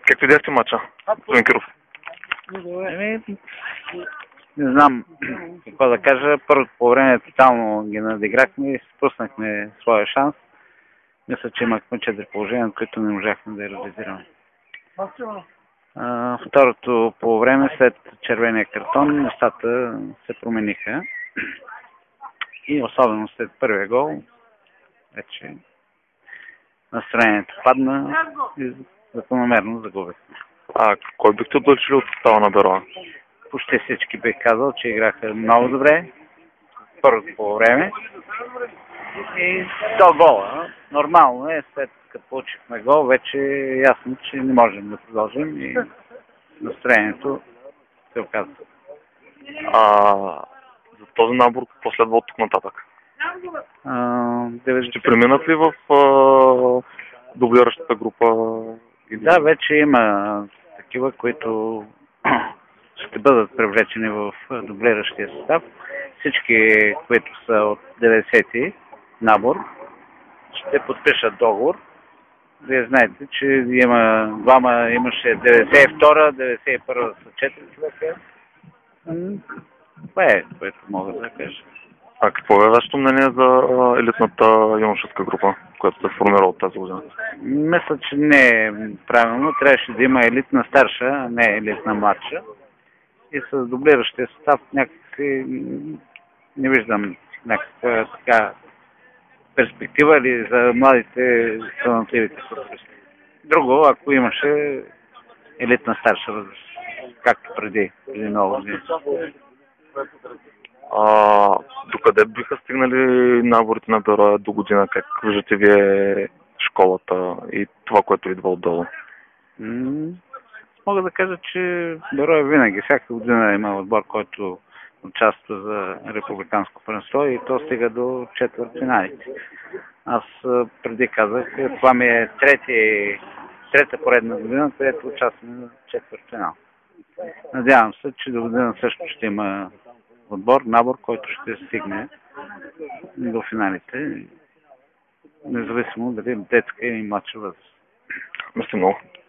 Как видяхте матча, господин Киров? Не знам какво да кажа. Първото по време тотално ги надиграхме и спуснахме своя шанс. Мисля, че имахме 4 положения, от които не можахме да я реализираме. Второто по време, след червения картон, нещата се промениха. И особено след първия гол, вече настроението падна и закономерно загубихме. Кой бихте облъчили от състава на Бероя? Почти всички бих казал, че играха много добре. Първото по време. И до гола. Нормално е, след като получихме гол, вече е ясно, че не можем да продължим и настроението се оказва. За този набор какво следва от тук нататък? Ще преминат ли в дублиращата група? Да, вече има такива, които ще бъдат привлечени в дублиращия състав. Всички, които са от 90-ти набор, ще подпишат договор. Вие знаете, че имаше 92-та, 91-та са 4 човека. Това е, което мога да кажа. Какво е вашето мнение за елитната юношеска група, която се формира от тази година? Мисля, че не е правилно. Трябваше да има елитна старша, а не елитна младша. И с дублиращия състав някакси не виждам някаква така перспектива или за младите талантливите футболисти. Друго, ако имаше елитна старша възраст, както преди много години. Докъде биха стигнали наборите на Бероя до година? Как виждате вие школата и това, което идва отдолу? Мога да кажа, че Бероя винаги, всяка година има отбор, който участва за републиканско първенство и то стига до четвъртфиналите. Аз преди казах, това ми е трета поредна година, където участваме в четвъртфинал. Надявам се, че до година също ще има набор, който ще стигне до финалите, независимо дали детска или младша възраст. Merci много.